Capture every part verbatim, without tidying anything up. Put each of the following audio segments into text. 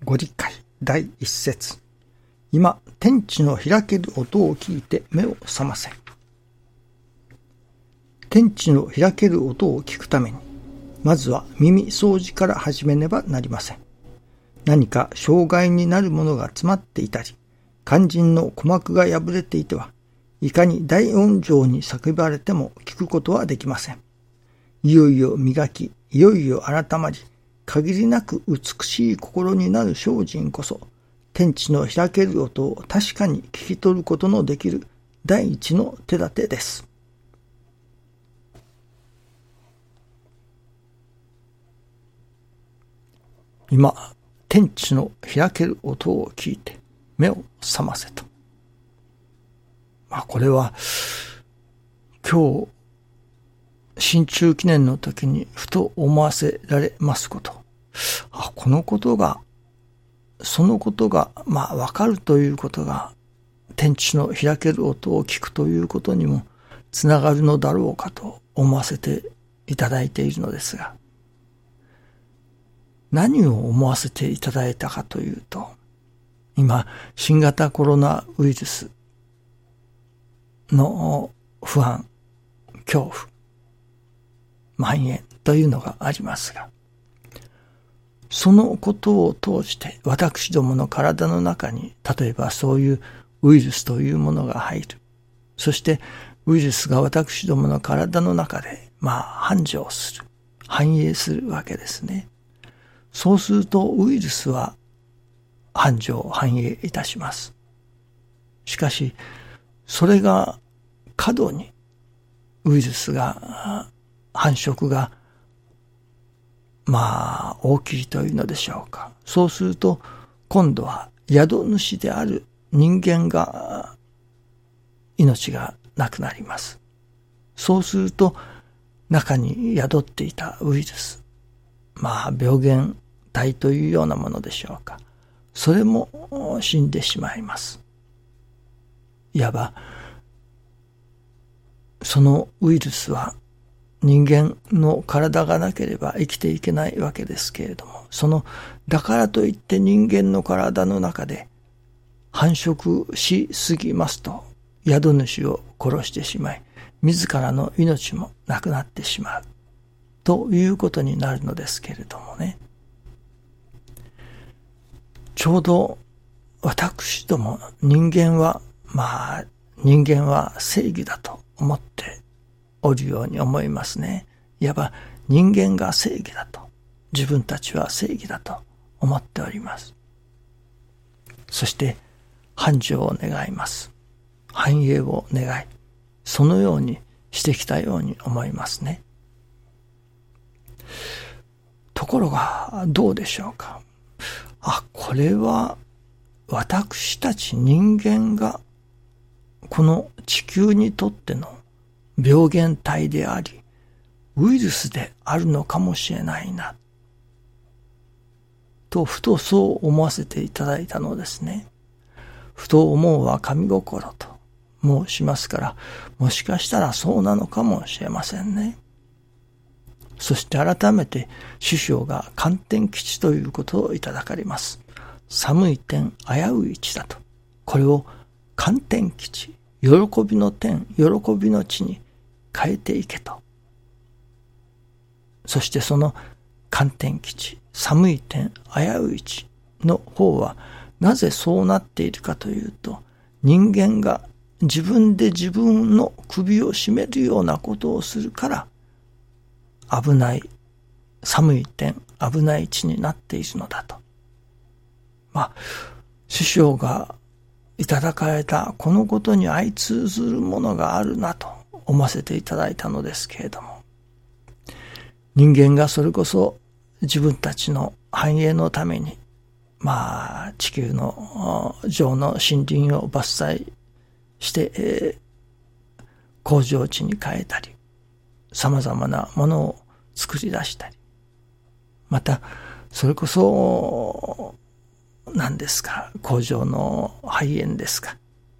ご理解だいいっ節。今、天地の開ける音を聞いて目を覚ませ。天地の開ける音を聞くために、まずは耳掃除から始めねばなりません。何か障害になるものが詰まっていたり、肝心の鼓膜が破れていては、いかに大音量に叫ばれても聞くことはできません。いよいよ磨き、いよいよ改まり、限りなく美しい心になる精進こそ、天地の開ける音を確かに聞き取ることのできる第一の手立てです。今、天地の開ける音を聞いて目を覚ませと。まあこれは今日新中記念の時にふと思わせられますこと。あ、このことが、そのことが、まあわかるということが、天地の開ける音を聞くということにもつながるのだろうかと思わせていただいているのですが、何を思わせていただいたかというと、今、新型コロナウイルスの不安、恐怖、蔓延というのがありますが、そのことを通して私どもの体の中に、例えばそういうウイルスというものが入る。そしてウイルスが私どもの体の中で、まあ繁盛する。繁栄するわけですね。そうするとウイルスは繁盛、繁栄いたします。しかし、それが過度にウイルスが、繁殖がまあ大きいというのでしょうか。そうすると今度は宿主である人間が命がなくなります。そうすると中に宿っていたウイルス、まあ病原体というようなものでしょうか。それも死んでしまいます。いわばそのウイルスは人間の体がなければ生きていけないわけですけれども、その、だからといって人間の体の中で繁殖しすぎますと、宿主を殺してしまい、自らの命もなくなってしまう、ということになるのですけれどもね。ちょうど私ども人間は、まあ、人間は正義だと思っておるように思いますね。いわば人間が正義だと、自分たちは正義だと思っております。そして繁盛を願います。繁栄を願い、そのようにしてきたように思いますね。ところがどうでしょうか。あ、これは私たち人間がこの地球にとっての病原体であり、ウイルスであるのかもしれないな、とふとそう思わせていただいたのですね。ふと思うは神心と申しますから、もしかしたらそうなのかもしれませんね。そして改めて師匠が観天吉ということをいただかれます。寒い天、危うい地だと。これを観天吉、喜びの天、喜びの地に変えていけと。そしてその観天吉、寒い天、危うい地の方はなぜそうなっているかというと、人間が自分で自分の首を絞めるようなことをするから危ない、寒い天、危ない地になっているのだと。まあ、師匠がいただかれたこのことに相通ずるものがあるなと思わせていただいたのですけれども、人間がそれこそ自分たちの繁栄のために、まあ地球の上の森林を伐採して、えー、工場地に変えたり、様々なものを作り出したり、またそれこそ何ですか、工場の排煙ですか、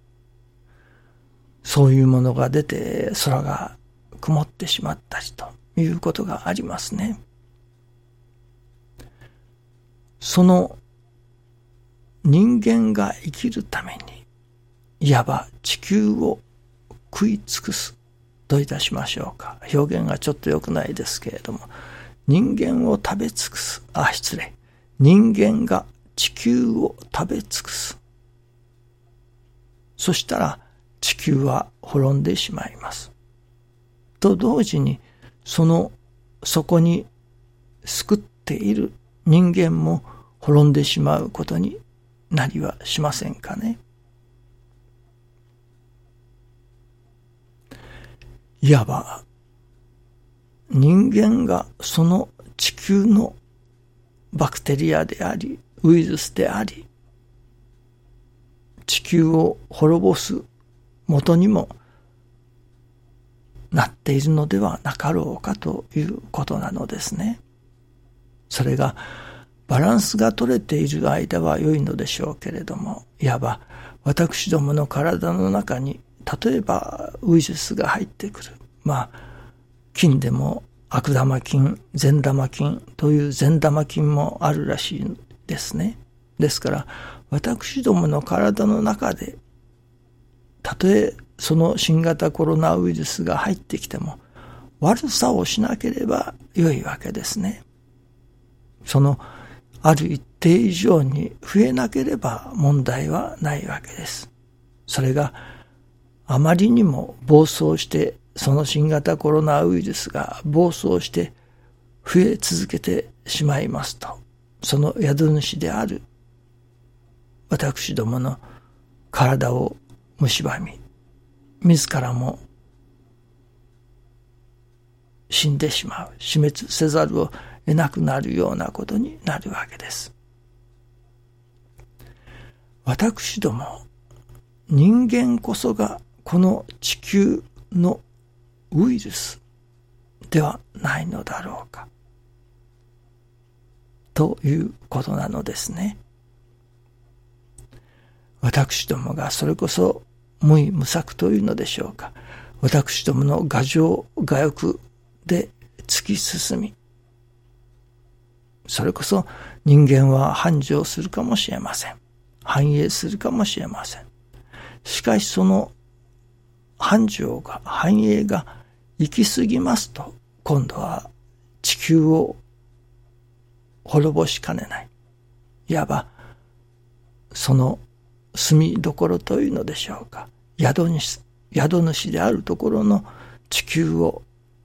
そういうものが出て空が曇ってしまったりということがありますね。その人間が生きるために、いわば地球を食い尽くすといたしましょうか。表現がちょっと良くないですけれども、人間を食べ尽くす。あ、失礼。人間が地球を食べ尽くす。そしたら地球は滅んでしまいます。と同時に、そのそこに救っている人間も滅んでしまうことになりはしませんかね。いわば人間がその地球のバクテリアであり、ウイルスであり、地球を滅ぼす元にもなっているのではなかろうかということなのですね。それがバランスが取れている間は良いのでしょうけれども、いわば私どもの体の中に例えばウイルスが入ってくる。まあ菌でも悪玉菌、善玉菌という善玉菌もあるらしいですね。ですから私どもの体の中でたとえその新型コロナウイルスが入ってきても悪さをしなければ良いわけですね。そのある一定以上に増えなければ問題はないわけです。それがあまりにも暴走して、その新型コロナウイルスが暴走して増え続けてしまいますと、その宿主である私どもの体を蝕み、自らも死んでしまう、死滅せざるを得なくなるようなことになるわけです。私ども人間こそがこの地球のウイルスではないのだろうかということなのですね。私どもがそれこそ無為無策というのでしょうか。私どもの牙城牙欲で突き進み、それこそ人間は繁盛するかもしれません。繁栄するかもしれません。しかしその繁盛が繁栄が行き過ぎますと、今度は地球を滅ぼしかねない。いわばその住みどころというのでしょうか。宿主、宿主であるところの地球を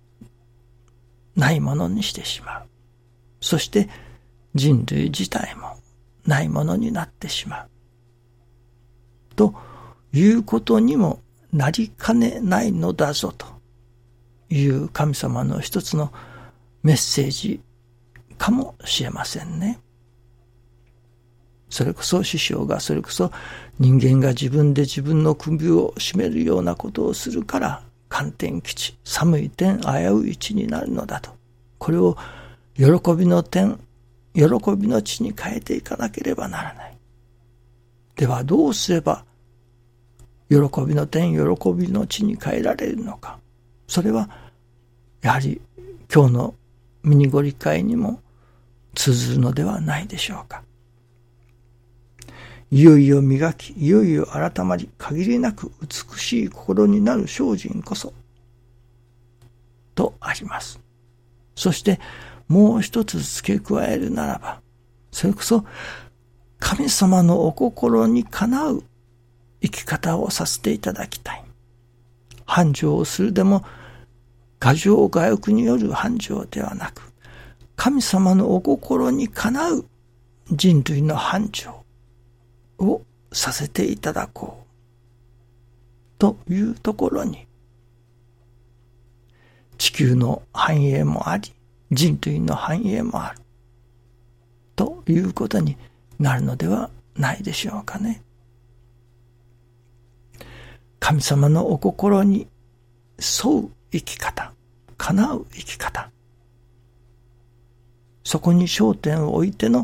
ないものにしてしまう。そして人類自体もないものになってしまう。ということにもなりかねないのだぞという神様の一つのメッセージかもしれませんね。それこそ師匠がそれこそ人間が自分で自分の首を絞めるようなことをするから寒天基地、寒い天危うい地になるのだと。これを喜びの天、喜びの地に変えていかなければならない。ではどうすれば喜びの天、喜びの地に変えられるのか。それはやはり今日のミニご理解にも通ずるのではないでしょうか。いよいよ磨き、いよいよ改まり、限りなく美しい心になる精進こそとあります。そしてもう一つ付け加えるならば、それこそ神様のお心にかなう生き方をさせていただきたい。繁盛をするでも牙城牙欲による繁盛ではなく、神様のお心にかなう人類の繁盛をさせていただこうというところに、地球の繁栄もあり、人類の繁栄もあるということになるのではないでしょうかね。神様のお心に沿う生き方、叶う生き方、そこに焦点を置いての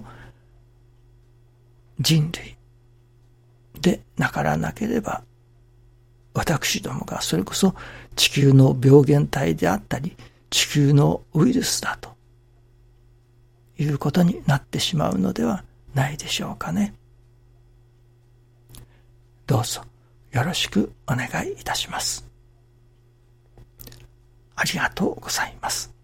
人類でなからなければ、私どもがそれこそ地球の病原体であったり、地球のウイルスだということになってしまうのではないでしょうかね。 どうぞよろしくお願いいたします。ありがとうございます。